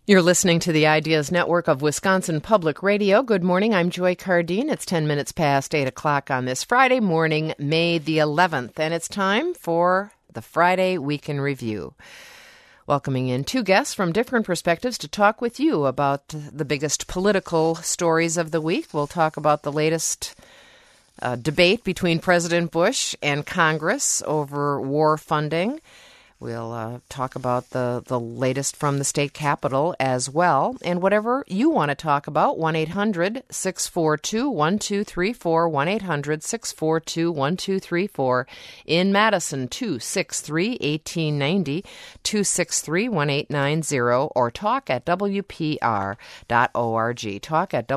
You're listening to the Ideas Network of Wisconsin Public Radio. Good morning. I'm Joy Cardine. It's 10 minutes past 8 o'clock on this Friday morning, May the 11th, and it's time for the Friday Week in Review. Welcoming in two guests from different perspectives to talk with you about the biggest political stories of the week. We'll talk about the latest debate between President Bush and Congress over war funding. We'll talk about the latest from the state capitol as well. And whatever you want to talk about, 1-800-642-1234, 1-800-642-1234. In Madison, 263-1890, 263-1890, or talk at WPR.org. Talk at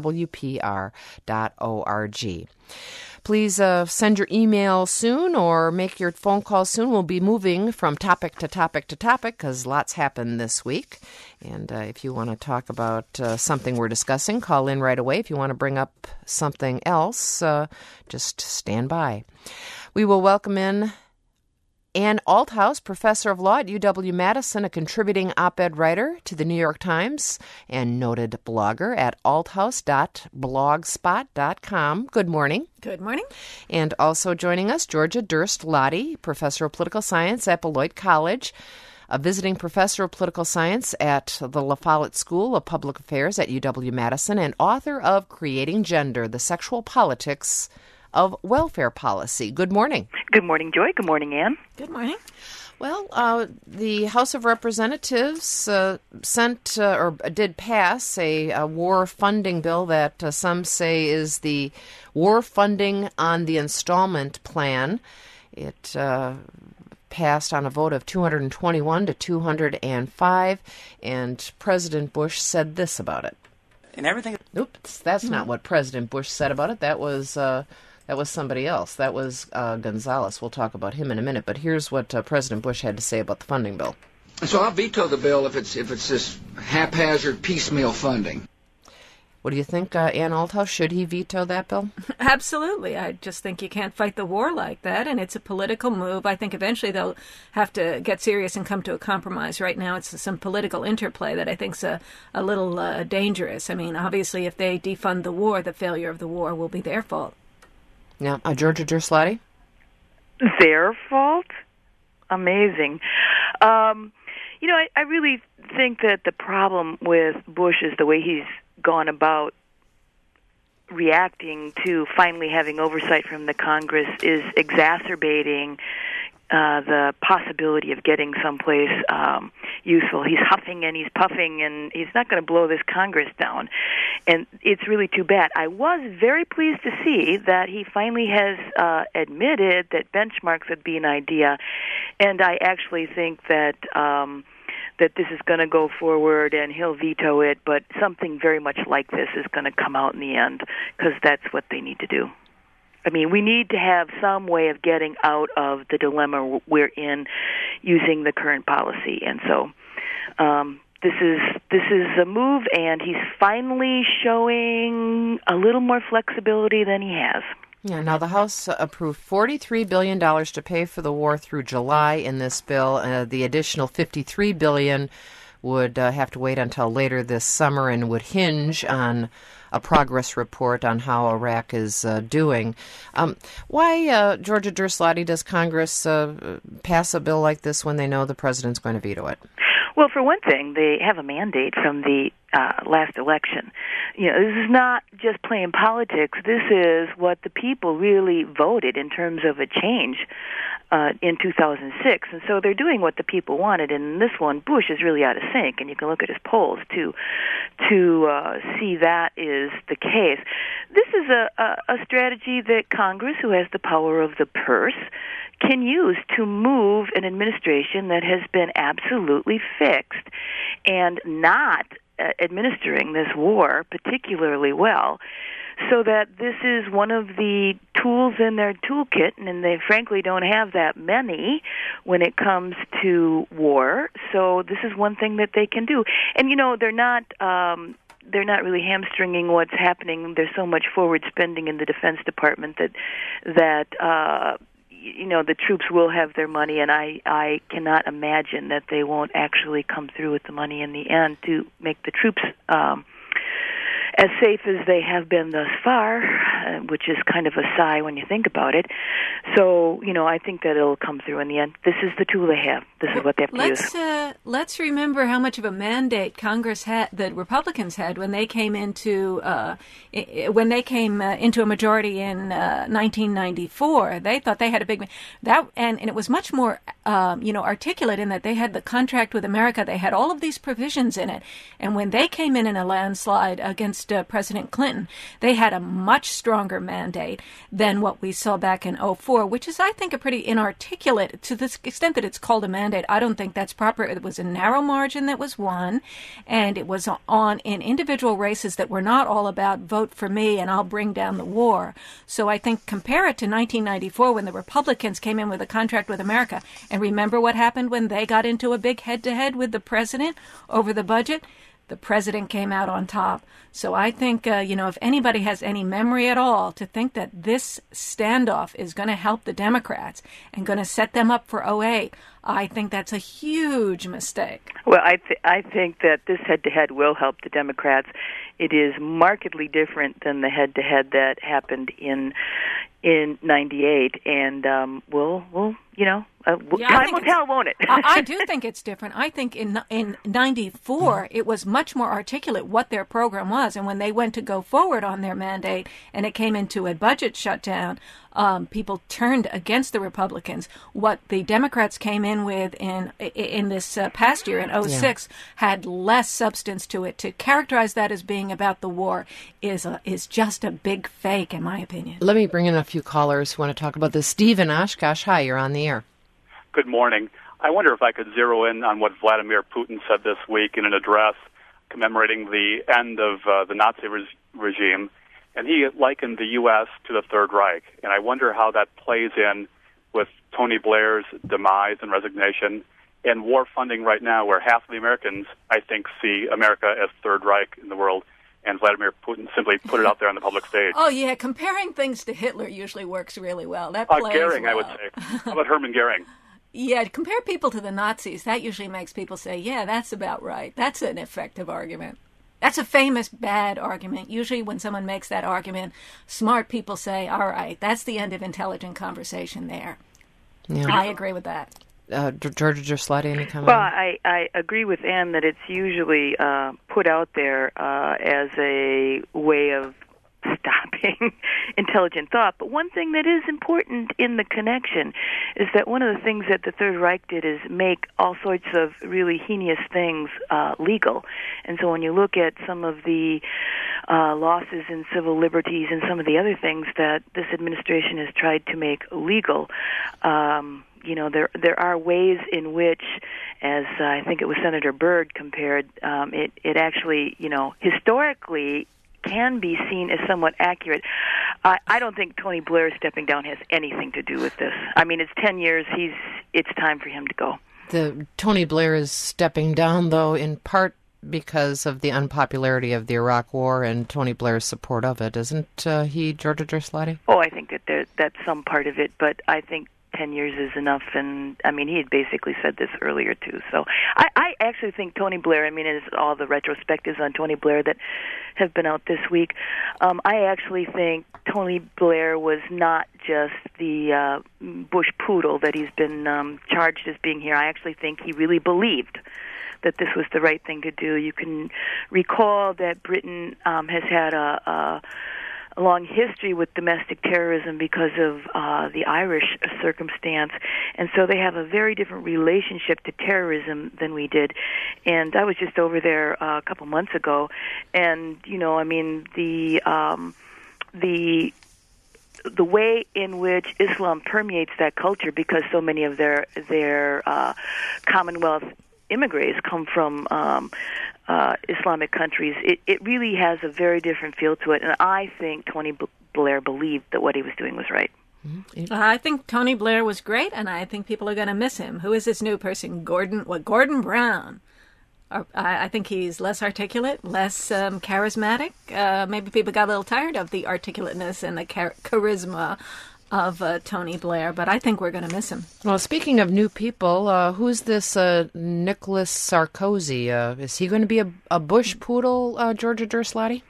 WPR.org. Please send your email soon or make your phone call soon. We'll be moving from topic to topic to topic because lots happened this week. And if you want to talk about something we're discussing, call in right away. If you want to bring up something else, just stand by. We will welcome in Ann Althouse, professor of law at UW-Madison, a contributing op-ed writer to the New York Times, and noted blogger at althouse.blogspot.com. Good morning. Good morning. And also joining us, Georgia Durst-Lottie, professor of political science at Beloit College, a visiting professor of political science at the La Follette School of Public Affairs at UW-Madison, and author of Creating Gender, The Sexual Politics of Welfare Policy. Good morning. Good morning, Joy. Good morning, Ann. Good morning. Well, the House of Representatives did pass a war funding bill that some say is the war funding on the installment plan. It passed on a vote of 221 to 205, and President Bush said this about it. And everything. Oops, that's not what President Bush said about it. That was somebody else. That was Gonzalez. We'll talk about him in a minute. But here's what President Bush had to say about the funding bill. So I'll veto the bill if it's this haphazard piecemeal funding. What do you think, Ann Althouse? Should he veto that bill? Absolutely. I just think you can't fight the war like that, and it's a political move. I think eventually they'll have to get serious and come to a compromise. Right now it's some political interplay that I think's a little dangerous. I mean, obviously, if they defund the war, the failure of the war will be their fault. Now, Georgia Durst-Lottie? Their fault? Amazing. I really think that the problem with Bush is the way he's gone about reacting to finally having oversight from the Congress is exacerbating the possibility of getting someplace useful. He's huffing and he's puffing, and he's not going to blow this Congress down. And it's really too bad. I was very pleased to see that he finally has admitted that benchmarks would be an idea, and I actually think that that this is going to go forward and he'll veto it, but something very much like this is going to come out in the end because that's what they need to do. I mean, we need to have some way of getting out of the dilemma we're in using the current policy. And so this is a move, and he's finally showing a little more flexibility than he has. Yeah, now the House approved $43 billion to pay for the war through July in this bill. The additional $53 billion would have to wait until later this summer and would hinge on a progress report on how Iraq is doing. Why, Georgia Durst-Lottie, does Congress pass a bill like this when they know the president's going to veto it? Well, for one thing, they have a mandate from the last election. This is not just playing politics. This is what the people really voted in terms of a change in 2006. And so they're doing what the people wanted. And in this one, Bush is really out of sync, and you can look at his polls to see that is the case. This is a strategy that Congress, who has the power of the purse, can use to move an administration that has been absolutely fixed and not administering this war particularly well, so that this is one of the tools in their toolkit, and they frankly don't have that many when it comes to war. So this is one thing that they can do. And they're not really hamstringing what's happening. There's so much forward spending in the Defense Department that the troops will have their money, and I cannot imagine that they won't actually come through with the money in the end to make the troops as safe as they have been thus far, which is kind of a sigh when you think about it. So, I think that it'll come through in the end. This is the tool they have. This is what they have to use. Let's remember how much of a mandate Congress had, the Republicans had, when they came into into a majority in 1994. They thought they had a big and it was much more articulate in that they had the contract with America. They had all of these provisions in it, and when they came in a landslide against President Clinton, they had a much stronger mandate than what we saw back in 2004, which is, I think, a pretty inarticulate, to the extent that it's called a mandate. I don't think that's proper. It was a narrow margin that was won, and it was in individual races that were not all about vote for me and I'll bring down the war. So I think compare it to 1994 when the Republicans came in with a contract with America, and remember what happened when they got into a big head-to-head with the president over the budget? The president came out on top. So I think, if anybody has any memory at all to think that this standoff is going to help the Democrats and going to set them up for 2008, I think that's a huge mistake. Well, I think that this head-to-head will help the Democrats. It is markedly different than the head-to-head that happened in '98, and time will tell, won't it? I do think it's different. I think in '94 it was much more articulate what their program was, and when they went to go forward on their mandate and it came into a budget shutdown, people turned against the Republicans. What the Democrats came in with in this past year in 2006 had less substance to it. To characterize that as being about the war is just a big fake, in my opinion. Let me bring in a few callers who want to talk about this. Steve in Oshkosh, hi, you're on the air. Good morning. I wonder if I could zero in on what Vladimir Putin said this week in an address commemorating the end of the Nazi regime. And he likened the U.S. to the Third Reich. And I wonder how that plays in with Tony Blair's demise and resignation and war funding right now, where half of the Americans, I think, see America as Third Reich in the world. And Vladimir Putin simply put it out there on the public stage. Oh, yeah. Comparing things to Hitler usually works really well. That plays Goering, well. I would say. How about Hermann Goering? Yeah, compare people to the Nazis. That usually makes people say, yeah, that's about right. That's an effective argument. That's a famous bad argument. Usually when someone makes that argument, smart people say, all right, that's the end of intelligent conversation there. Yeah. I agree with that. Georgia Gerslati, any comment? Well, I agree with Ann that it's usually put out there as a way of stopping intelligent thought. But one thing that is important in the connection is that one of the things that the Third Reich did is make all sorts of really heinous things legal. And so when you look at some of the losses in civil liberties and some of the other things that this administration has tried to make legal, there are ways in which, as I think it was Senator Byrd compared, it actually, historically can be seen as somewhat accurate. I don't think Tony Blair stepping down has anything to do with this. I mean, it's 10 years. It's time for him to go. Tony Blair is stepping down, though, in part because of the unpopularity of the Iraq War and Tony Blair's support of it. Isn't he, Georgia Gerslati? Oh, I think that's some part of it, but I think 10 years is enough, and I mean, he had basically said this earlier too. So I actually think Tony Blair, as all the retrospectives on Tony Blair that have been out this week, I actually think Tony Blair was not just the Bush poodle that he's been charged as being here. I actually think he really believed that this was the right thing to do. You can recall that Britain has had a long history with domestic terrorism because of the Irish circumstance, and so they have a very different relationship to terrorism than we did. And I was just over there a couple months ago, and the way in which Islam permeates that culture, because so many of their Commonwealth immigrants come from Islamic countries, it really has a very different feel to it. And I think Tony Blair believed that what he was doing was right. I think Tony Blair was great, and I think people are going to miss him. Who is this new person? Gordon Brown. I think he's less articulate, less charismatic. Maybe people got a little tired of the articulateness and the charisma of Tony Blair, but I think we're going to miss him. Well, speaking of new people, who's this Nicholas Sarkozy? Is he going to be a Bush poodle, Georgia Derslati?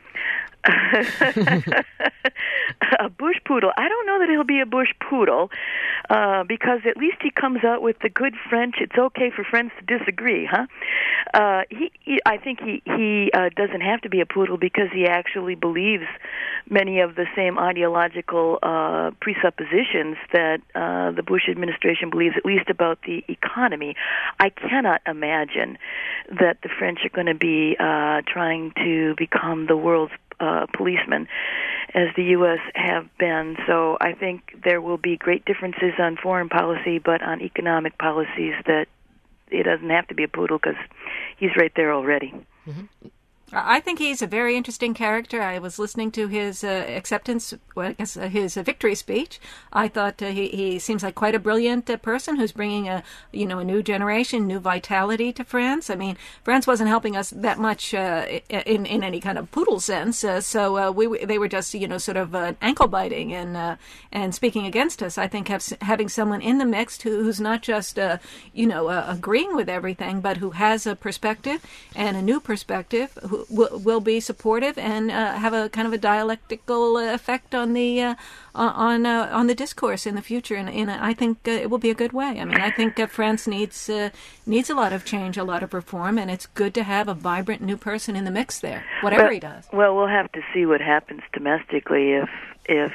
A Bush poodle. I don't know that he'll be a Bush poodle because at least he comes out with the good French. It's okay for friends to disagree, huh? I think he doesn't have to be a poodle because he actually believes many of the same ideological presuppositions that the Bush administration believes, at least about the economy. I cannot imagine that the French are going to be trying to become the world's policemen, as the U.S. have been. So I think there will be great differences on foreign policy, but on economic policies that it doesn't have to be a poodle because he's right there already. Mm-hmm. I think he's a very interesting character. I was listening to his his victory speech. I thought he seems like quite a brilliant person who's bringing a new generation, new vitality to France. I mean, France wasn't helping us that much in any kind of poodle sense. So they were just sort of ankle biting and speaking against us. I think having someone in the mix who's not just agreeing with everything, but who has a perspective and a new perspective, who will be supportive and have a kind of a dialectical effect on the discourse in the future, and I think it will be a good way. I mean, I think France needs a lot of change, a lot of reform, and it's good to have a vibrant new person in the mix there, whatever he does. Well, we'll have to see what happens domestically if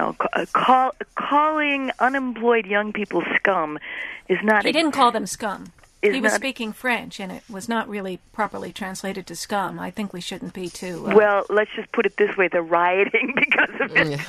calling unemployed young people scum is not. He didn't call them scum. He was speaking French, and it was not really properly translated to scum. I think we shouldn't be too... Well, let's just put it this way. They're rioting because of it.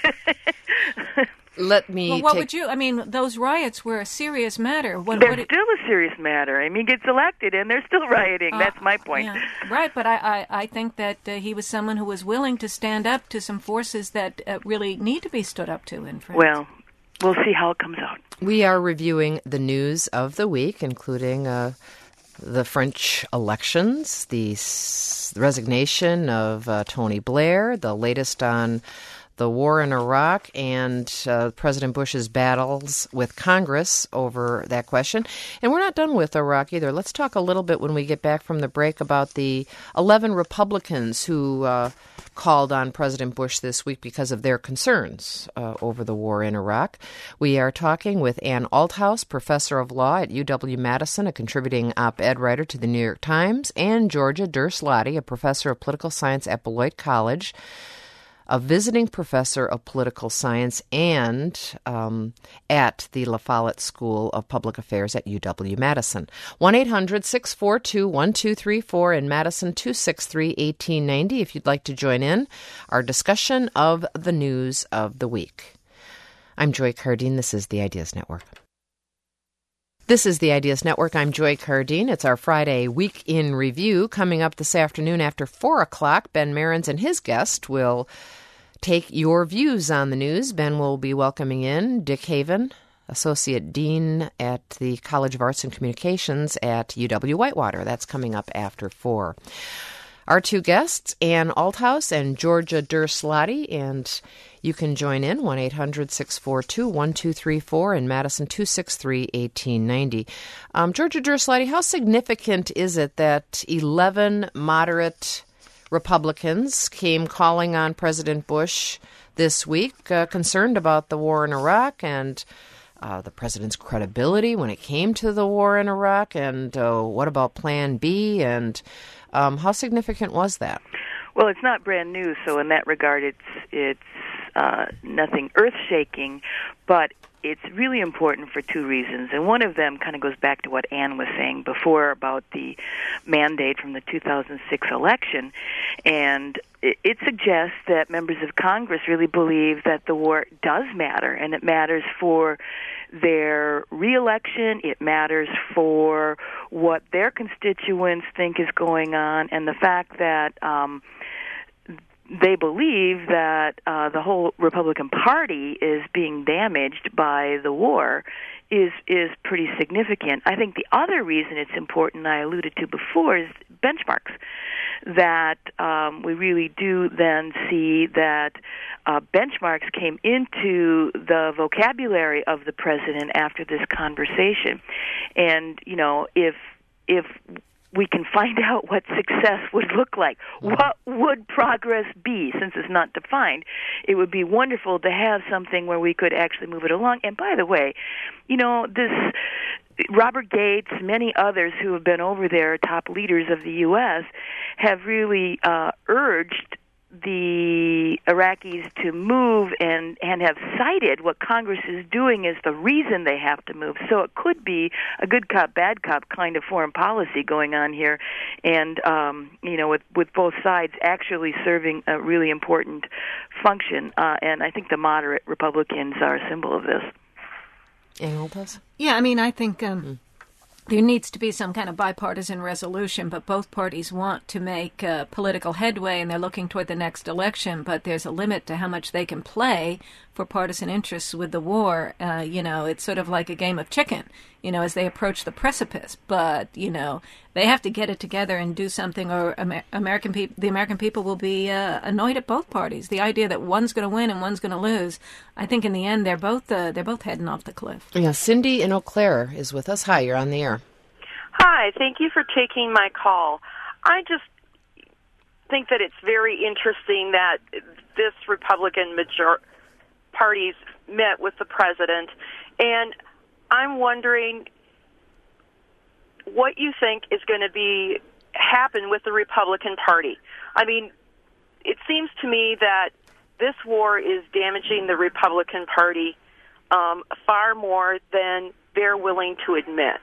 Would you... I mean, those riots were a serious matter. They're still a serious matter. I mean, he gets elected, and they're still rioting. That's my point. Yeah. Right, but I think that he was someone who was willing to stand up to some forces that really need to be stood up to in France. Well, we'll see how it comes out. We are reviewing the news of the week, including the French elections, the resignation of Tony Blair, the latest on the war in Iraq, and President Bush's battles with Congress over that question. And we're not done with Iraq either. Let's talk a little bit when we get back from the break about the 11 Republicans who called on President Bush this week because of their concerns over the war in Iraq. We are talking with Ann Althouse, professor of law at UW-Madison, a contributing op-ed writer to the New York Times, and Georgia Derslati, a professor of political science at Beloit College, a visiting professor of political science, and at the La Follette School of Public Affairs at UW-Madison. 1-800-642-1234 in Madison, 263-1890 if you'd like to join in our discussion of the news of the week. I'm Joy Cardine. This is the Ideas Network. This is the Ideas Network. I'm Joy Cardine. It's our Friday Week in Review. Coming up this afternoon after 4 o'clock, Ben Marins and his guest will take your views on the news. Ben will be welcoming in Dick Haven, Associate Dean at the College of Arts and Communications at UW-Whitewater. That's coming up after 4. Our two guests, Ann Althouse and Georgia Derslati, and you can join in, 1-800-642-1234 in Madison, 263-1890. Georgia Derslati, how significant is it that 11 moderate Republicans came calling on President Bush this week, concerned about the war in Iraq and the president's credibility when it came to the war in Iraq, and what about Plan B, and how significant was that? Well, it's not brand new, so in that regard, it's nothing earth-shaking, but it's really important for two reasons. And one of them kind of goes back to what Ann was saying before about the mandate from the 2006 election. And it suggests that members of Congress really believe that the war does matter, and it matters for their reelection, it matters for what their constituents think is going on, and the fact that they believe that the whole Republican Party is being damaged by the war is pretty significant. I think the other reason it's important, I alluded to before, is benchmarks. that we really do then see that benchmarks came into the vocabulary of the president after this conversation. And, if we can find out what success would look like, what would progress be, since it's not defined, it would be wonderful to have something where we could actually move it along. And by the way, this Robert Gates, many others who have been over there, top leaders of the U.S., have really urged the Iraqis to move and have cited what Congress is doing as the reason they have to move. So it could be a good cop, bad cop kind of foreign policy going on here, and with both sides actually serving a really important function. And I think the moderate Republicans are a symbol of this. Yeah, I think there needs to be some kind of bipartisan resolution, but both parties want to make political headway, and they're looking toward the next election, but there's a limit to how much they can play for partisan interests with the war. It's sort of like a game of chicken, as they approach the precipice. But, they have to get it together and do something, or the American people will be annoyed at both parties. The idea that one's going to win and one's going to lose, I think in the end they're both heading off the cliff. Yeah, Cindy in Eau Claire is with us. Hi, you're on the air. Hi, thank you for taking my call. I just think that it's very interesting that this Republican parties met with the president, and I'm wondering what you think is going to happen with the Republican Party. It seems to me that this war is damaging the Republican Party far more than they're willing to admit.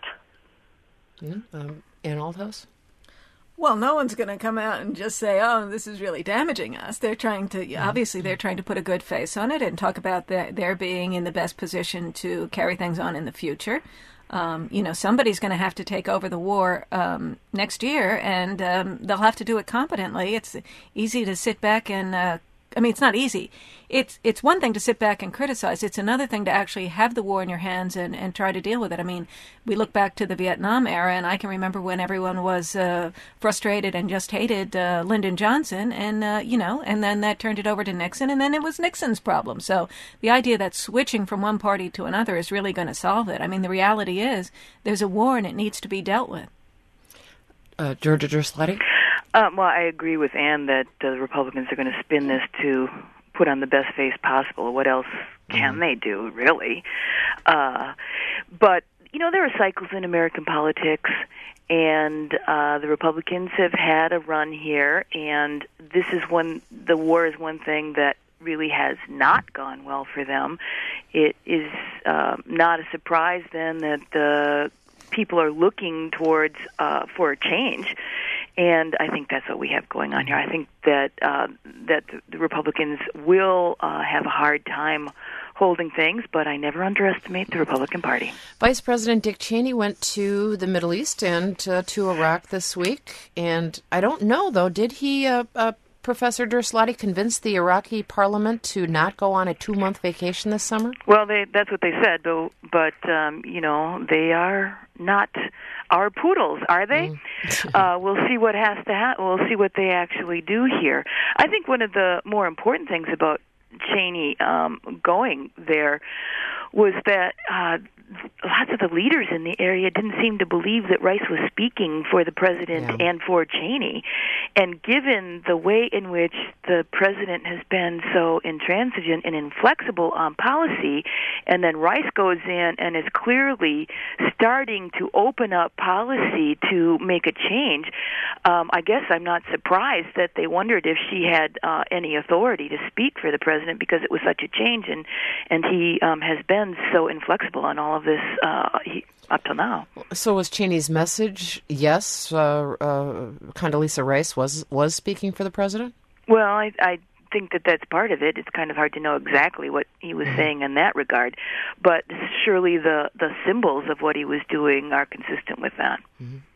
Ann Aldhouse? Well, no one's going to come out and just say, oh, this is really damaging us. They're trying to, obviously, they're trying to put a good face on it and talk about their being in the best position to carry things on in the future. Somebody's going to have to take over the war next year, and they'll have to do it competently. It's easy to sit back and it's not easy. It's one thing to sit back and criticize. It's another thing to actually have the war in your hands and try to deal with it. We look back to the Vietnam era, and I can remember when everyone was frustrated and just hated Lyndon Johnson, and then that turned it over to Nixon, and then it was Nixon's problem. So the idea that switching from one party to another is really going to solve it. The reality is there's a war and it needs to be dealt with. Georgia Derslatti? Well, I agree with Ann that the Republicans are going to spin this to put on the best face possible. What else can they do, really? But, there are cycles in American politics, and the Republicans have had a run here, and the war is one thing that really has not gone well for them. It is not a surprise, then, that the people are looking towards for a change. And I think that's what we have going on here. I think that the Republicans will have a hard time holding things, but I never underestimate the Republican Party. Vice President Dick Cheney went to the Middle East and to Iraq this week. And I don't know, though, did he, Professor Derslatti, convince the Iraqi parliament to not go on a 2-month vacation this summer? Well, that's what they said, though. But, they are not our poodles, are they? We'll see what has to happen. We'll see what they actually do here. I think one of the more important things about Cheney going there was that lots of the leaders in the area didn't seem to believe that Rice was speaking for the president and for Cheney. And given the way in which the president has been so intransigent and inflexible on policy, and then Rice goes in and is clearly starting to open up policy to make a change, I guess I'm not surprised that they wondered if she had any authority to speak for the president, because it was such a change, and he has been so inflexible on all of this up till now. So was Cheney's message, yes, Condoleezza Rice was speaking for the president? Well, I think that's part of it. It's kind of hard to know exactly what he was saying in that regard, but surely the symbols of what he was doing are consistent with that.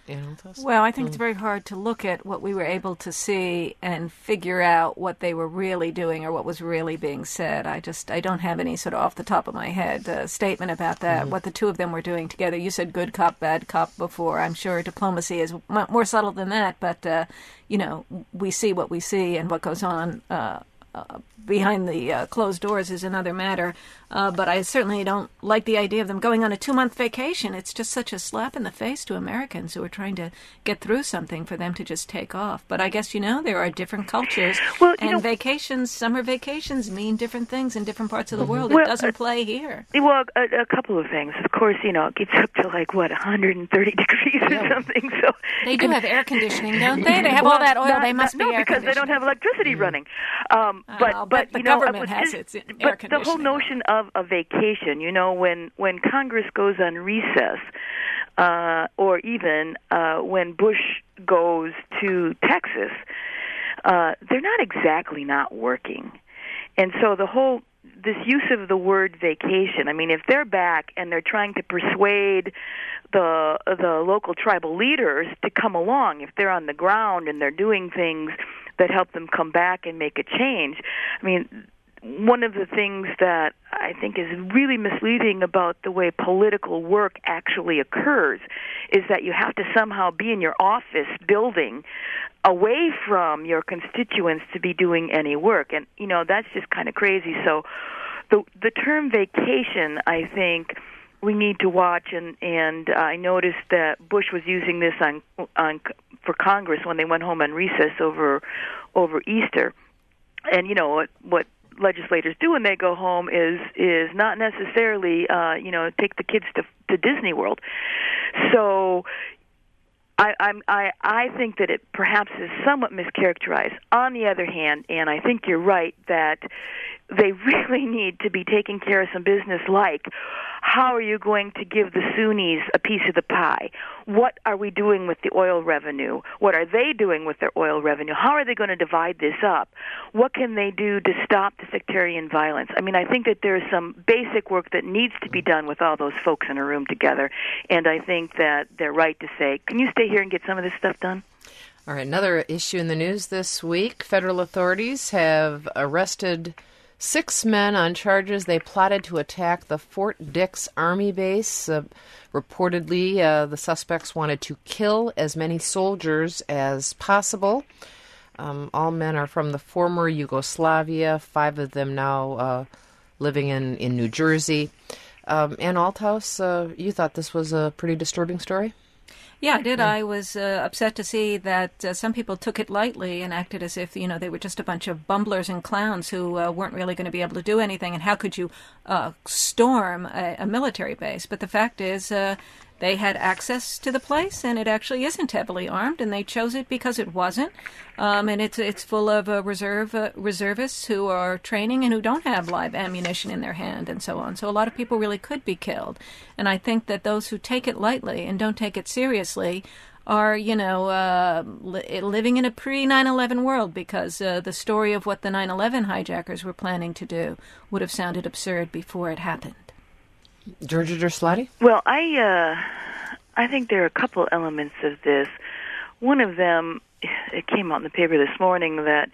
Well, I think it's very hard to look at what we were able to see and figure out what they were really doing or what was really being said. I don't have any sort of off the top of my head statement about that, what the two of them were doing together. You said good cop, bad cop before. I'm sure diplomacy is more subtle than that, but, we see what we see, and what goes on behind the closed doors is another matter. But I certainly don't like the idea of them going on a 2-month vacation. It's just such a slap in the face to Americans who are trying to get through something for them to just take off. But I guess, there are different cultures. Well, vacations, summer vacations mean different things in different parts of the world. It doesn't play here. Well, a couple of things. Of course, it gets up to 130 degrees or something. So they do have air conditioning, don't they? They have all that oil. They must be air because they don't have electricity running. But the government has its air conditioning. But the whole notion of a vacation, when Congress goes on recess, or even when Bush goes to Texas, they're not exactly not working. And so this use of the word vacation, if they're back and they're trying to persuade the local tribal leaders to come along, if they're on the ground and they're doing things that help them come back and make a change, one of the things that I think is really misleading about the way political work actually occurs is that you have to somehow be in your office building away from your constituents to be doing any work. And, that's just kind of crazy. So the term vacation, I think, we need to watch, and I noticed that Bush was using this for Congress when they went home on recess over Easter. And, what legislators do when they go home is not necessarily take the kids to Disney World. So I think that it perhaps is somewhat mischaracterized. On the other hand, and I think you're right that they really need to be taking care of some business, like how are you going to give the Sunnis a piece of the pie? What are we doing with the oil revenue? What are they doing with their oil revenue? How are they going to divide this up? What can they do to stop the sectarian violence? I think that there's some basic work that needs to be done with all those folks in a room together, and I think that they're right to say, can you stay here and get some of this stuff done? All right, another issue in the news this week. Federal authorities have arrested 6 men on charges they plotted to attack the Fort Dix Army base. Reportedly, the suspects wanted to kill as many soldiers as possible. All men are from the former Yugoslavia, 5 of them now living in New Jersey. Ann Althouse, you thought this was a pretty disturbing story? Yeah, I did. Yeah. I was upset to see that some people took it lightly and acted as if, they were just a bunch of bumblers and clowns who weren't really going to be able to do anything. And how could you storm a military base? But the fact is they had access to the place, and it actually isn't heavily armed, and they chose it because it wasn't. And it's full of reservists who are training and who don't have live ammunition in their hand and so on. So a lot of people really could be killed. And I think that those who take it lightly and don't take it seriously are, living in a pre-9/11 world, because the story of what the 9/11 hijackers were planning to do would have sounded absurd before it happened. Georgia Derslati? Well, I think there are a couple elements of this. One of them, it came out in the paper this morning that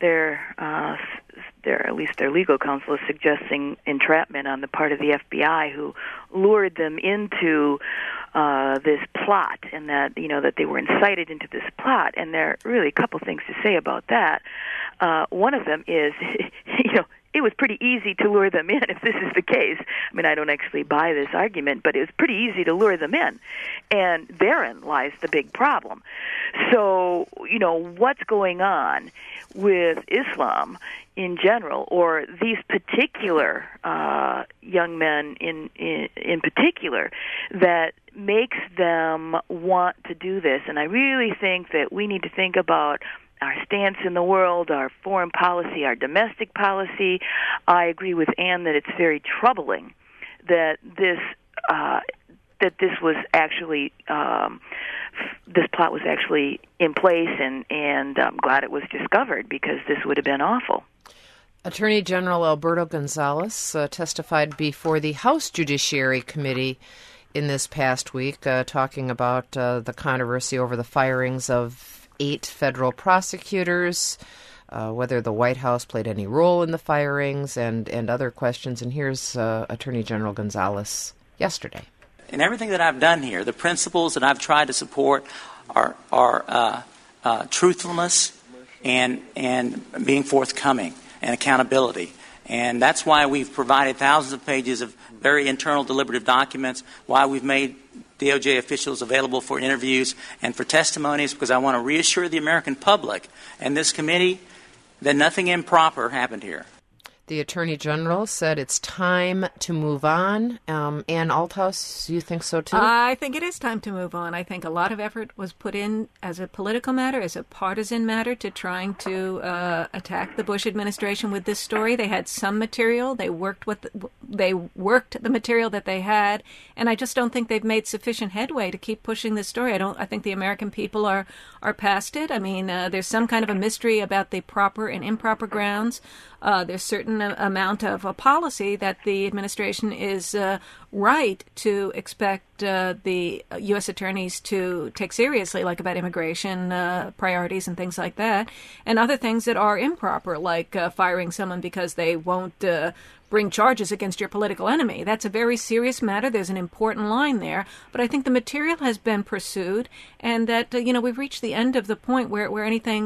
at least their legal counsel is suggesting entrapment on the part of the FBI, who lured them into this plot, and that that they were incited into this plot. And there are really a couple things to say about that. One of them is, it was pretty easy to lure them in if this is the case. I don't actually buy this argument, but it was pretty easy to lure them in. And therein lies the big problem. So, what's going on with Islam in general, or these particular young men in particular, that makes them want to do this? And I really think that we need to think about our stance in the world, our foreign policy, our domestic policy. I agree with Ann that it's very troubling that this was actually this plot was actually in place, and I'm glad it was discovered, because this would have been awful. Attorney General Alberto Gonzales testified before the House Judiciary Committee in this past week, talking about the controversy over the firings of 8 federal prosecutors, whether the White House played any role in the firings, and other questions. And here's Attorney General Gonzalez yesterday. In everything that I've done here, the principles that I've tried to support are truthfulness and being forthcoming and accountability. And that's why we've provided thousands of pages of very internal deliberative documents, why we've made DOJ officials available for interviews and for testimonies, because I want to reassure the American public and this committee that nothing improper happened here. The Attorney General said it's time to move on. Ann Althouse, you think so too? I think it is time to move on. I think a lot of effort was put in as a political matter, as a partisan matter, to trying to attack the Bush administration with this story. They had some material. They worked the material that they had, and I just don't think they've made sufficient headway to keep pushing this story. I think the American people are past it. I mean, there's some kind of a mystery about the proper and improper grounds. There's certain amount of a policy that the administration is right to expect the U.S. attorneys to take seriously, like about immigration priorities and things like that, and other things that are improper, like firing someone because they won't bring charges against your political enemy. That's a very serious matter. There's an important line there. But I think the material has been pursued, and that we've reached the end of the point where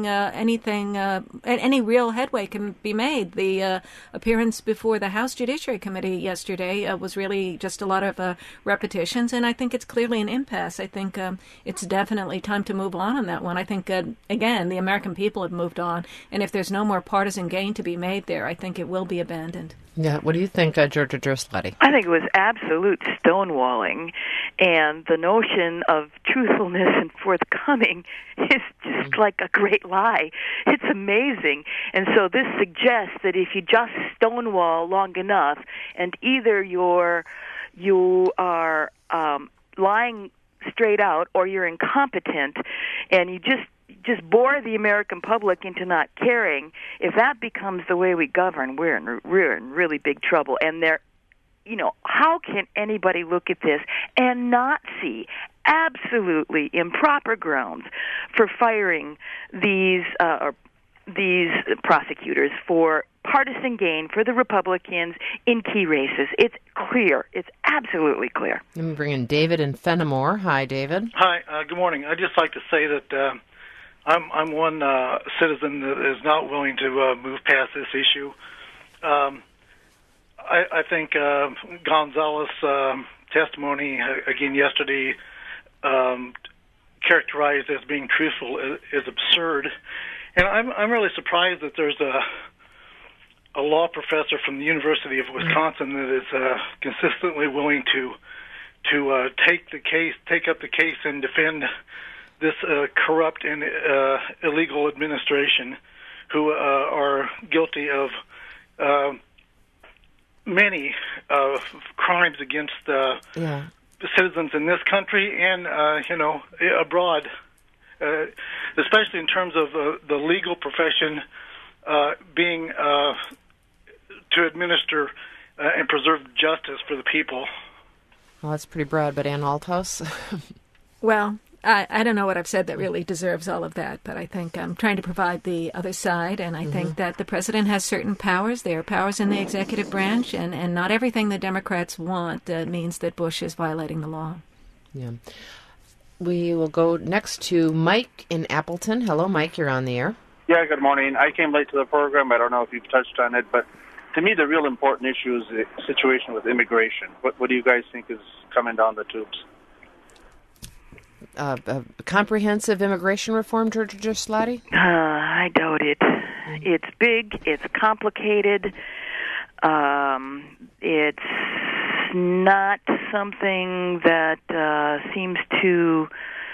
any real headway can be made. The appearance before the House Judiciary Committee yesterday was really just a lot of repetitions, and I think it's clearly an impasse. I think it's definitely time to move on that one. I think, again, the American people have moved on, and if there's no more partisan gain to be made there, I think it will be abandoned. Yeah, what do you think, Georgia Gerstlati? I think it was absolute stonewalling, and the notion of truthfulness and forthcoming is just like a great lie. It's amazing. And so this suggests that if you just stonewall long enough, and either you are lying straight out or you're incompetent, and you just bore the American public into not caring, if that becomes the way we govern, we're in really big trouble. And how can anybody look at this and not see absolutely improper grounds for firing these prosecutors for partisan gain for the Republicans in key races? It's clear. It's absolutely clear. Let me bring in David in Fenimore. Hi, David. Hi. Good morning. I'd just like to say that I'm one citizen that is not willing to move past this issue. I think Gonzalez' testimony again yesterday, characterized as being truthful, is absurd, and I'm really surprised that there's a law professor from the University of Wisconsin that is consistently willing to take up the case and defend this corrupt and illegal administration, who are guilty of many crimes against citizens in this country and abroad, especially in terms of the legal profession being to administer and preserve justice for the people. Well, that's pretty broad, but Ann Althouse? Well, I don't know what I've said that really deserves all of that, but I think I'm trying to provide the other side, and I think that the president has certain powers. There are powers in the executive branch, and not everything the Democrats want means that Bush is violating the law. Yeah. We will go next to Mike in Appleton. Hello, Mike. You're on the air. Yeah, good morning. I came late to the program. I don't know if you've touched on it, but to me the real important issue is the situation with immigration. What do you guys think is coming down the tubes? Comprehensive immigration reform, Georgia Gerstlati? I doubt it. It's big. It's complicated. It's not something that seems to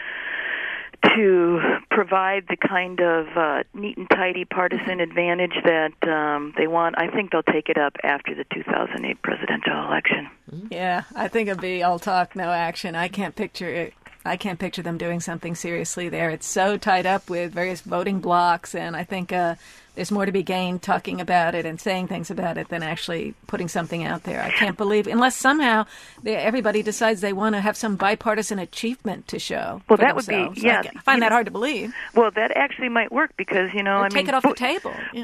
provide the kind of neat and tidy partisan advantage that they want. I think they'll take it up after the 2008 presidential election. Yeah, I think it'll be all talk, no action. I can't picture them doing something seriously there. It's so tied up with various voting blocks, and I think there's more to be gained talking about it and saying things about it than actually putting something out there. I can't believe, unless somehow everybody decides they want to have some bipartisan achievement to show. Well, for that themselves. would be, yeah. I find that hard to believe. Well, that actually might work because, take it off the table. Yeah.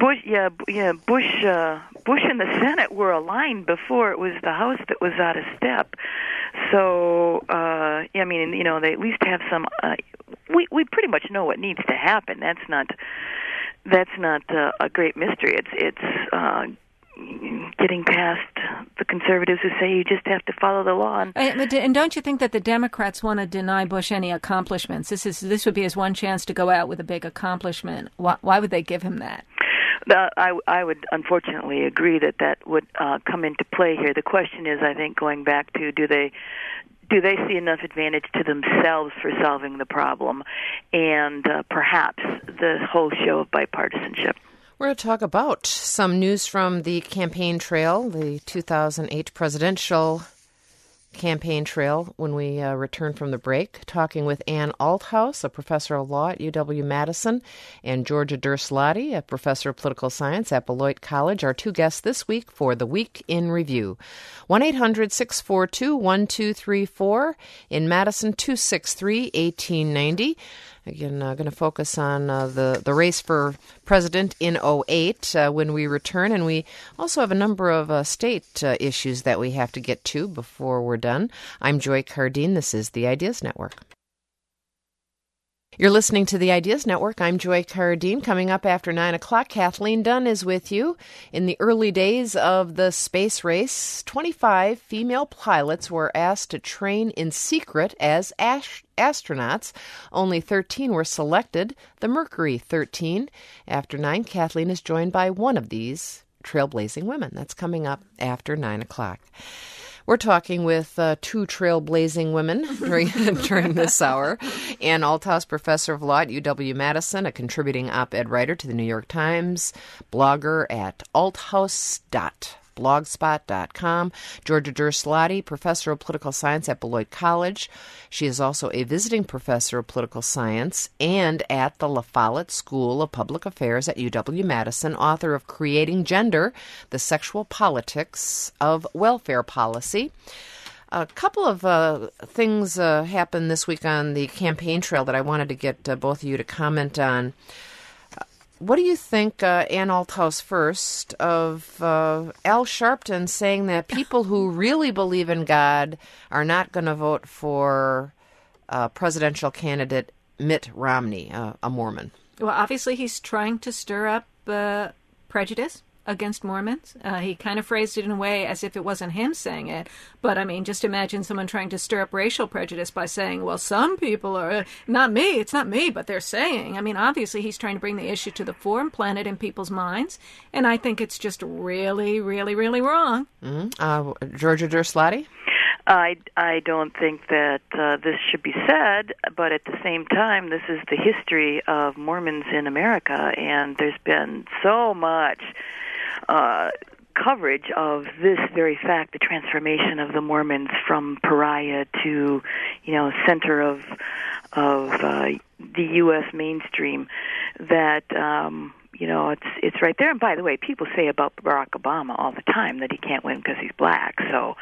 Bush and the Senate were aligned before it was the House that was out of step. So, they at least have some. We pretty much know what needs to happen. That's not a great mystery. It's getting past the conservatives who say you just have to follow the law. And don't you think that the Democrats want to deny Bush any accomplishments? This would be his one chance to go out with a big accomplishment. Why would they give him that? I would unfortunately agree that would come into play here. The question is, I think, going back to do they see enough advantage to themselves for solving the problem, and perhaps the whole show of bipartisanship. We're going to talk about some news from the campaign trail, the 2008 presidential campaign trail, when we return from the break, talking with Ann Althouse, a professor of law at UW-Madison, and Georgia Derslati, a professor of political science at Beloit College, our two guests this week for the Week in Review. 1-800-642-1234, in Madison, 263-1890. Again, going to focus on the race for president in 2008 when we return. And we also have a number of state issues that we have to get to before we're done. I'm Joy Cardine. This is the Ideas Network. You're listening to the Ideas Network. I'm Joy Cardine. Coming up after 9 o'clock, Kathleen Dunn is with you. In the early days of the space race, 25 female pilots were asked to train in secret as astronauts. Only 13 were selected, the Mercury 13. After 9, Kathleen is joined by one of these trailblazing women. That's coming up after 9 o'clock. We're talking with two trailblazing women during this hour. Ann Althouse, professor of law at UW-Madison, a contributing op-ed writer to the New York Times, blogger at althouse.blogspot.com. Georgia Derslati, professor of political science at Beloit College. She is also a visiting professor of political science and at the La Follette School of Public Affairs at UW-Madison, author of Creating Gender, The Sexual Politics of Welfare Policy. A couple of things happened this week on the campaign trail that I wanted to get both of you to comment on. What do you think, Ann Althouse first, of Al Sharpton saying that people who really believe in God are not going to vote for presidential candidate Mitt Romney, a Mormon? Well, obviously he's trying to stir up prejudice against Mormons. He kind of phrased it in a way as if it wasn't him saying it. But, I mean, just imagine someone trying to stir up racial prejudice by saying, well, some people are, not me, it's not me, but they're saying. I mean, obviously he's trying to bring the issue to the fore and plant it in people's minds. And I think it's just really, really, really wrong. Mm-hmm. Georgia Derslati? I don't think that this should be said, but at the same time, this is the history of Mormons in America, and there's been so much coverage of this very fact, the transformation of the Mormons from pariah to, center of the U.S. mainstream, that it's right there. And by the way, people say about Barack Obama all the time that he can't win because he's black. So,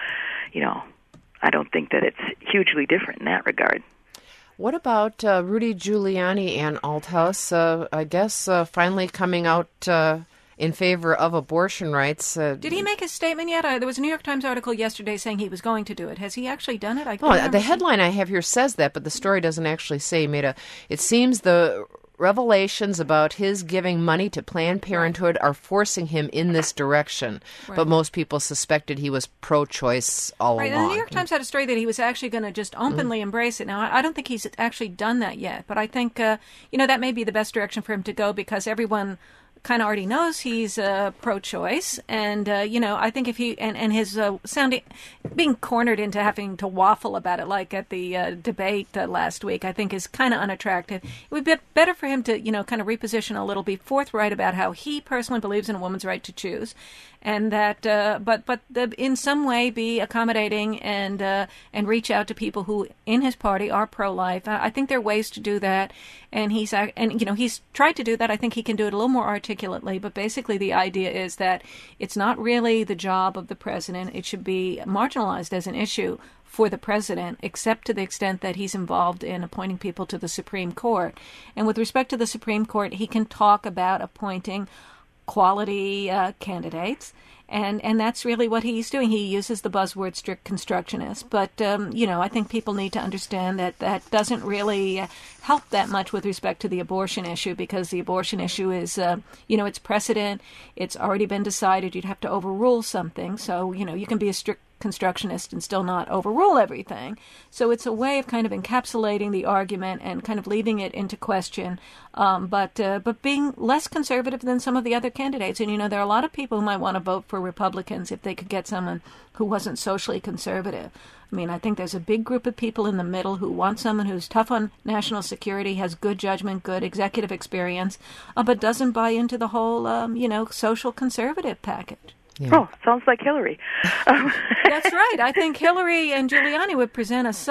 I don't think that it's hugely different in that regard. What about Rudy Giuliani and Althouse? I guess finally coming out in favor of abortion rights. Did he make his statement yet? There was a New York Times article yesterday saying he was going to do it. Has he actually done it? The headline I have here says that, but the story doesn't actually say he made it seems the revelations about his giving money to Planned Parenthood are forcing him in this direction. Right. But most people suspected he was pro-choice all along. The New York Times had a story that he was actually going to just openly embrace it. Now, I don't think he's actually done that yet, but I think, that may be the best direction for him to go because everyone kind of already knows he's pro-choice, and I think if he and his being cornered into having to waffle about it, like at the debate last week, I think is kind of unattractive. It would be better for him to kind of reposition a little, be forthright about how he personally believes in a woman's right to choose, and that but in some way be accommodating and reach out to people who in his party are pro-life. I think there are ways to do that, and he's tried to do that. I think he can do it a little more articulately articulately, but basically the idea is that it's not really the job of the president. It should be marginalized as an issue for the president, except to the extent that he's involved in appointing people to the Supreme Court. And with respect to the Supreme Court, he can talk about appointing quality candidates. And that's really what he's doing. He uses the buzzword strict constructionist. But, I think people need to understand that that doesn't really help that much with respect to the abortion issue, because the abortion issue is, it's precedent. It's already been decided. You'd have to overrule something. So, you can be a strict constructionist and still not overrule everything. So it's a way of kind of encapsulating the argument and kind of leaving it into question, but being less conservative than some of the other candidates. And, there are a lot of people who might want to vote for Republicans if they could get someone who wasn't socially conservative. I mean, I think there's a big group of people in the middle who want someone who's tough on national security, has good judgment, good executive experience, but doesn't buy into the whole, social conservative package. Yeah. Oh, sounds like Hillary. That's right. I think Hillary and Giuliani would present a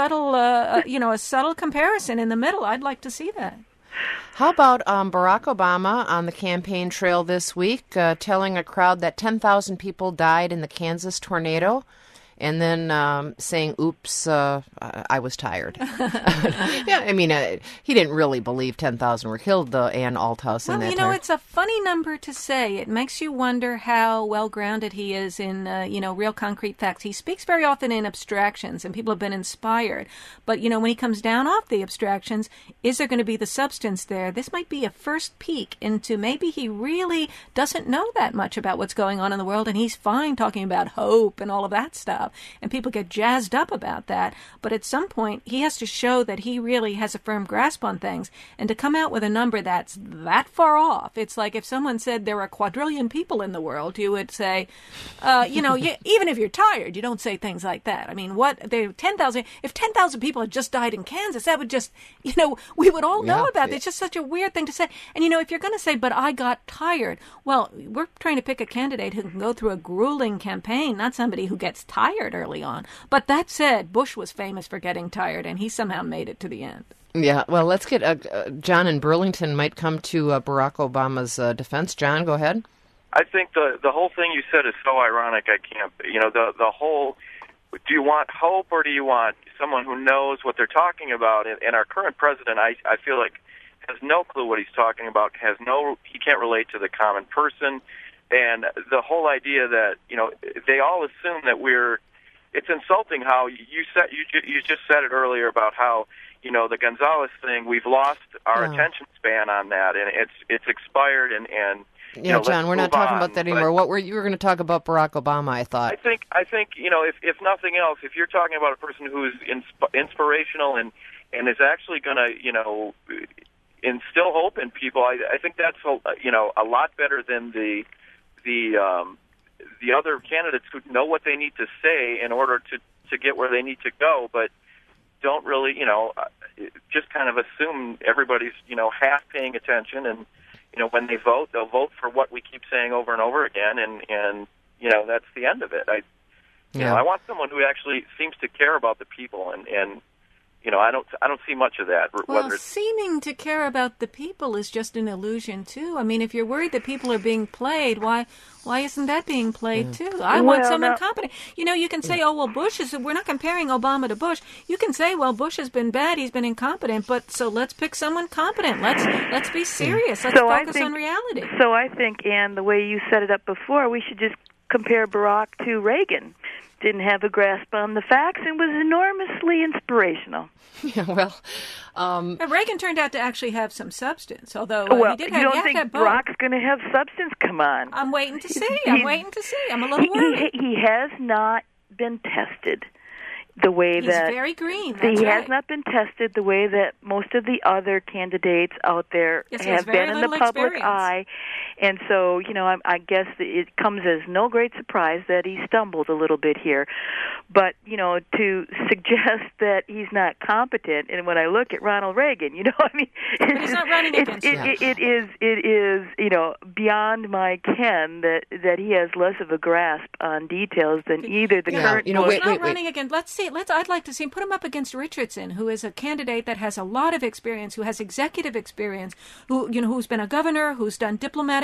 subtle comparison in the middle. I'd like to see that. How about Barack Obama on the campaign trail this week, telling a crowd that 10,000 people died in the Kansas tornado, and then saying, oops, I was tired. Yeah, I mean, he didn't really believe 10,000 were killed, Ann Althouse. Well, it's a funny number to say. It makes you wonder how well-grounded he is in, real concrete facts. He speaks very often in abstractions, and people have been inspired. But, when he comes down off the abstractions, is there going to be the substance there? This might be a first peek into maybe he really doesn't know that much about what's going on in the world, and he's fine talking about hope and all of that stuff. And people get jazzed up about that. But at some point, he has to show that he really has a firm grasp on things. And to come out with a number that's that far off, it's like if someone said there are 250 people in the world, you would say, even if you're tired, you don't say things like that. I mean, 10,000, if 10,000 people had just died in Kansas, that would just, we would all know about it. It's just such a weird thing to say. And, if you're going to say, but I got tired, well, we're trying to pick a candidate who can go through a grueling campaign, not somebody who gets tired early on. But that said, Bush was famous for getting tired, and he somehow made it to the end. Yeah, well, let's get John in Burlington might come to Barack Obama's defense. John, go ahead. I think the whole thing you said is so ironic. I can't, the whole, do you want hope or do you want someone who knows what they're talking about? And our current president, I feel like, has no clue what he's talking about, he can't relate to the common person. And the whole idea that, they all assume that it's insulting how you just said it earlier about how, the Gonzalez thing, we've lost our attention span on that, and it's expired, and John, we're not talking about that anymore. You were going to talk about Barack Obama, I thought. I think if nothing else, if you're talking about a person who's inspirational and is actually going to, instill hope in people, I think that's a lot better than the other candidates who know what they need to say in order to get where they need to go, but don't really, just kind of assume everybody's, half paying attention, and, when they vote, they'll vote for what we keep saying over and over again, and that's the end of it. I want someone who actually seems to care about the people, and I don't see much of that. Well, seeming to care about the people is just an illusion too. I mean, if you're worried that people are being played, why isn't that being played too? I want someone competent. You can say, oh, well, we're not comparing Obama to Bush. You can say, well, Bush has been bad, he's been incompetent, but so let's pick someone competent. Let's be serious. Let's focus on reality. So I think, Ann, the way you set it up before, we should just compare Barack to Reagan. Didn't have a grasp on the facts and was enormously inspirational. Yeah, well, Reagan turned out to actually have some substance, although he did have. You don't think Barack's going to have substance? Come on. I'm waiting to see. I'm a little worried. He has not been tested the way He's very green. He has not been tested the way that most of the other candidates out there have been in the public eye. And so, I guess it comes as no great surprise that he stumbled a little bit here. But, to suggest that he's not competent, and when I look at Ronald Reagan, But he's not running against it is, beyond my ken that he has less of a grasp on details than either the current Bush. He's not running against. Let's see. I'd like to see him put him up against Richardson, who is a candidate that has a lot of experience, who has executive experience, who's been a governor, who's done diplomatic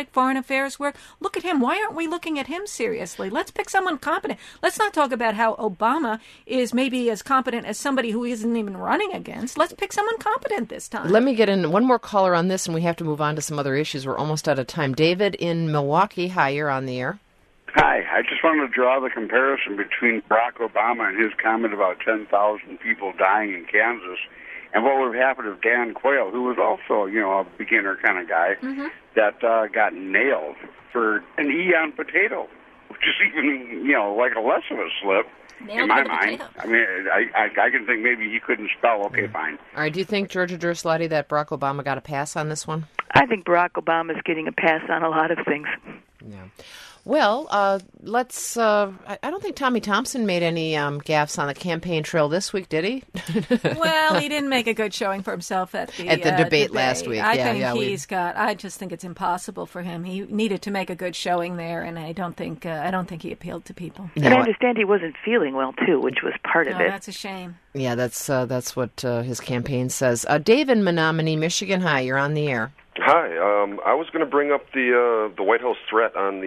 domestic foreign affairs work. Look at him. Why aren't we looking at him seriously? Let's pick someone competent. Let's not talk about how Obama is maybe as competent as somebody who isn't even running against. Let's pick someone competent this time. Let me get in one more caller on this, and we have to move on to some other issues. We're almost out of time. David in Milwaukee. Hi, you're on the air. Hi, I just wanted to draw the comparison between Barack Obama and his comment about 10,000 people dying in Kansas and what would have happened if Dan Quayle, who was also, a beginner kind of guy, that got nailed for an E on potato, which is even, like a less of a slip. In my mind. I mean, I can think maybe he couldn't spell. Okay, fine. All right, do you think, Georgia Durslati, that Barack Obama got a pass on this one? I think Barack Obama's getting a pass on a lot of things. Yeah. Well, let's. I don't think Tommy Thompson made any gaffes on the campaign trail this week, did he? Well, he didn't make a good showing for himself at the debate last week. I just think it's impossible for him. He needed to make a good showing there, and I don't think he appealed to people. And I understand he wasn't feeling well too, which was part of it. That's a shame. Yeah, that's what his campaign says. Dave in Menominee, Michigan. Hi, you're on the air. Hi, I was going to bring up the White House threaten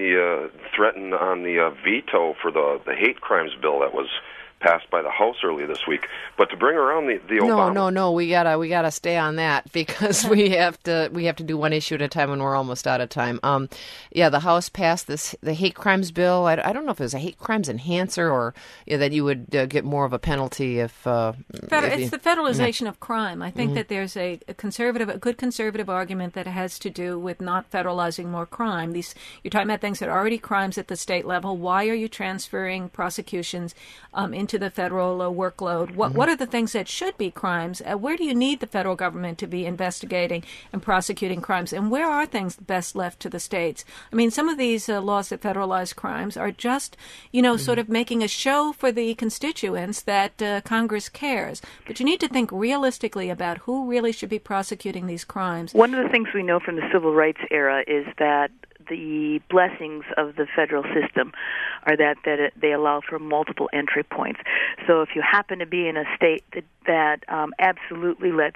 on the veto for the hate crimes bill that was passed by the House earlier this week. But to bring around the Obama... No, we gotta stay on that because we have to do one issue at a time when we're almost out of time. The House passed the hate crimes bill. I don't know if it was a hate crimes enhancer or that you would get more of a penalty if it's the federalization of crime. I think that there's a good conservative argument that has to do with not federalizing more crime. You're talking about things that are already crimes at the state level. Why are you transferring prosecutions into the federal workload? What are the things that should be crimes? Where do you need the federal government to be investigating and prosecuting crimes? And where are things best left to the states? I mean, some of these laws that federalize crimes are just, sort of making a show for the constituents that Congress cares. But you need to think realistically about who really should be prosecuting these crimes. One of the things we know from the civil rights era is that the blessings of the federal system are that they allow for multiple entry points. So if you happen to be in a state that absolutely lets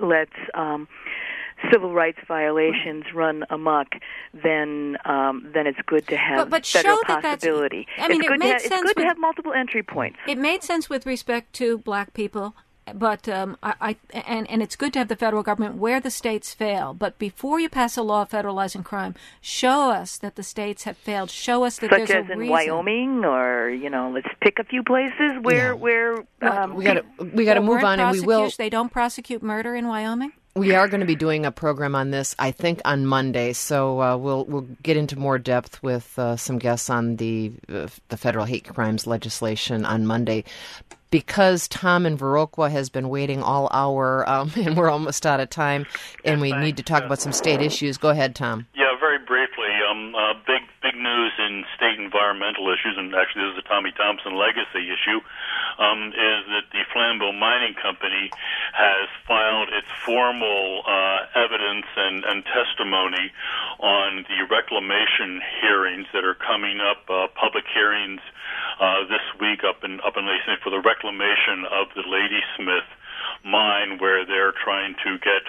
civil rights violations run amok, then it's good to have federal possibility. It's good to have multiple entry points. It made sense with respect to black people. But and it's good to have the federal government where the states fail. But before you pass a law federalizing crime, show us that the states have failed. Show us that there's a reason. Such as in Wyoming, or let's pick a few places where we got to move on, and we will. They don't prosecute murder in Wyoming. We are going to be doing a program on this, I think, on Monday. So we'll get into more depth with some guests on the federal hate crimes legislation on Monday. Because Tom in Viroqua has been waiting all hour, and we're almost out of time, and we need to talk about some state issues. Go ahead, Tom. Yeah, very briefly. Big news in state environmental issues, and actually this is a Tommy Thompson legacy issue, is that the Flambeau Mining Company has filed its formal evidence and testimony on the reclamation hearings that are coming up, public hearings this week up in Lady Smith for the reclamation of the Ladysmith mine, where they're trying to get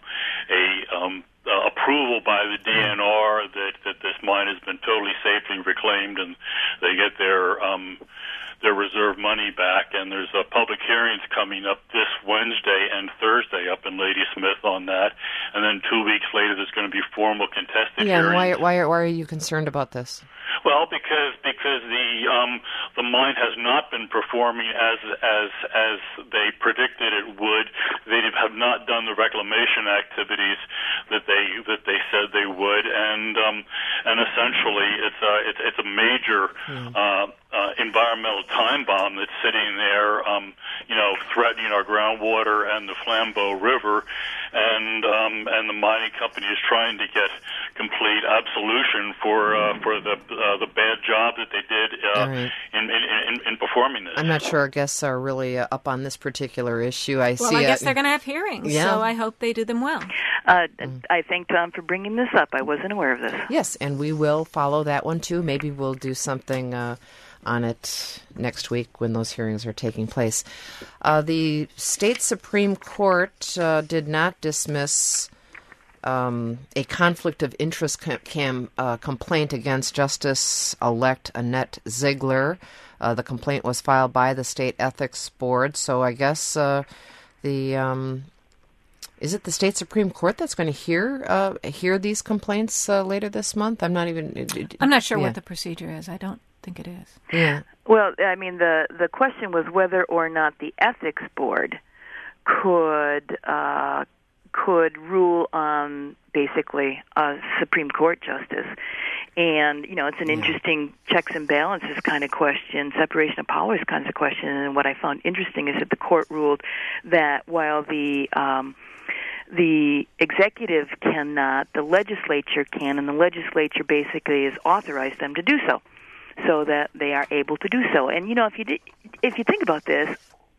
approval by the DNR that this mine has been totally safely reclaimed, and they get their reserve money back. And there's public hearings coming up this Wednesday and Thursday up in Ladysmith on that, and then 2 weeks later there's going to be formal contested hearings. And why are you concerned about this? Well, because the mine has not been performing as they predicted it would. They have not done the reclamation activities that they said they would, and essentially it's a major environmental time bomb that's sitting there, threatening our groundwater and the Flambeau River, and the mining company is trying to get complete absolution for the bad job that they did in performing this. I'm not sure our guests are really up on this particular issue. I guess they're going to have hearings, so I hope they do them well. I thank Tom for bringing this up. I wasn't aware of this. Yes, and we will follow that one too. Maybe we'll do something on it next week when those hearings are taking place. The state Supreme Court did not dismiss a conflict of interest complaint against Justice-elect Annette Ziegler. The complaint was filed by the State Ethics Board. So I guess is it the state Supreme Court that's going to hear these complaints later this month? I'm not sure what the procedure is. I don't think it is. Yeah. Well, I mean, the question was whether or not the Ethics Board could rule on basically a Supreme Court justice. And, it's an interesting checks and balances kind of question, separation of powers kinds of question. And what I found interesting is that the court ruled that while the executive cannot, the legislature can, and the legislature basically has authorized them to do so that they are able to do so. And, if you think about this,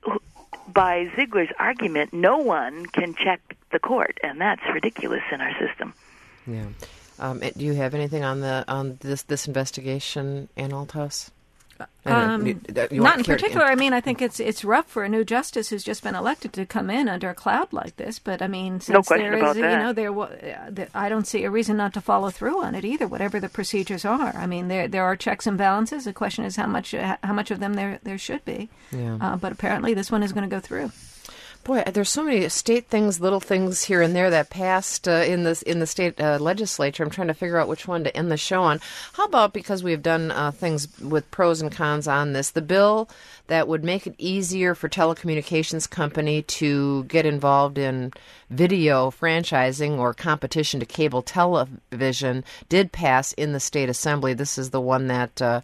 by Ziegler's argument, no one can check the court, and that's ridiculous in our system. Yeah. Do you have anything on this investigation, Ann Althouse? Not in particular. I mean, I think it's rough for a new justice who's just been elected to come in under a cloud like this. But I mean, since no question about that. I don't see a reason not to follow through on it either. Whatever the procedures are, I mean, there are checks and balances. The question is how much of them there should be. Yeah. But apparently, this one is going to go through. Boy, there's so many state things, little things here and there that passed in the state legislature. I'm trying to figure out which one to end the show on. How about, because we've done things with pros and cons on this, the bill that would make it easier for telecommunications company to get involved in video franchising or competition to cable television did pass in the state assembly. This is the one that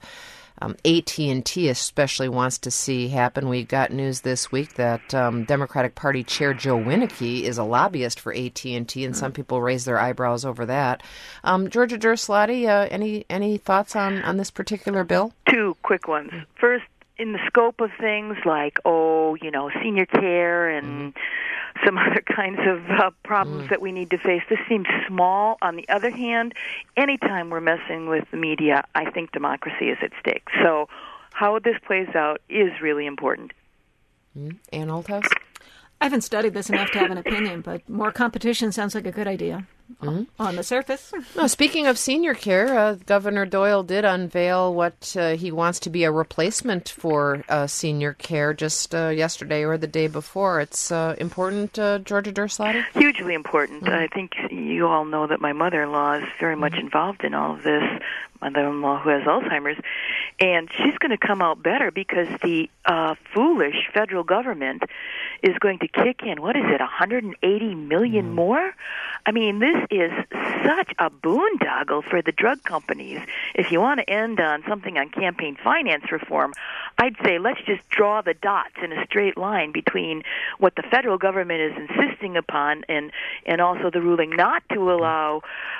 AT&T especially wants to see happen. We got news this week that Democratic Party Chair Joe Winnicke is a lobbyist for AT&T, and some people raise their eyebrows over that. Georgia Durslati, any thoughts on this particular bill? Two quick ones. First, in the scope of things like, senior care and some other kinds of problems that we need to face, this seems small. On the other hand, anytime we're messing with the media, I think democracy is at stake. So how this plays out is really important. Ann Althouse? I haven't studied this enough to have an opinion, but more competition sounds like a good idea on the surface. No, speaking of senior care, Governor Doyle did unveil what he wants to be a replacement for senior care just yesterday or the day before. It's important, Georgia Durslati? Hugely important. I think you all know that my mother-in-law is very much involved in all of this, mother-in-law who has Alzheimer's, and she's going to come out better because the foolish federal government is going to kick in, what is it, $180 million more? I mean, this is such a boondoggle for the drug companies. If you want to end on something on campaign finance reform, I'd say let's just draw the dots in a straight line between what the federal government is insisting upon and also the ruling not to allow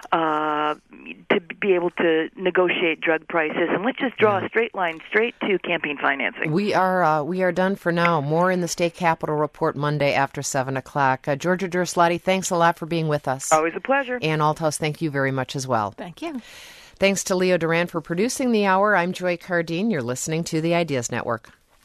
to be able to negotiate drug prices, and let's just draw a straight line straight to campaign financing. We are done for now. More in the State Capitol Report Monday after 7 o'clock. Georgia Durslati, thanks a lot for being with us. Always a pleasure. Ann Althouse, thank you very much as well. Thank you. Thanks to Leo Duran for producing the hour. I'm Joy Cardine. You're listening to the Ideas Network.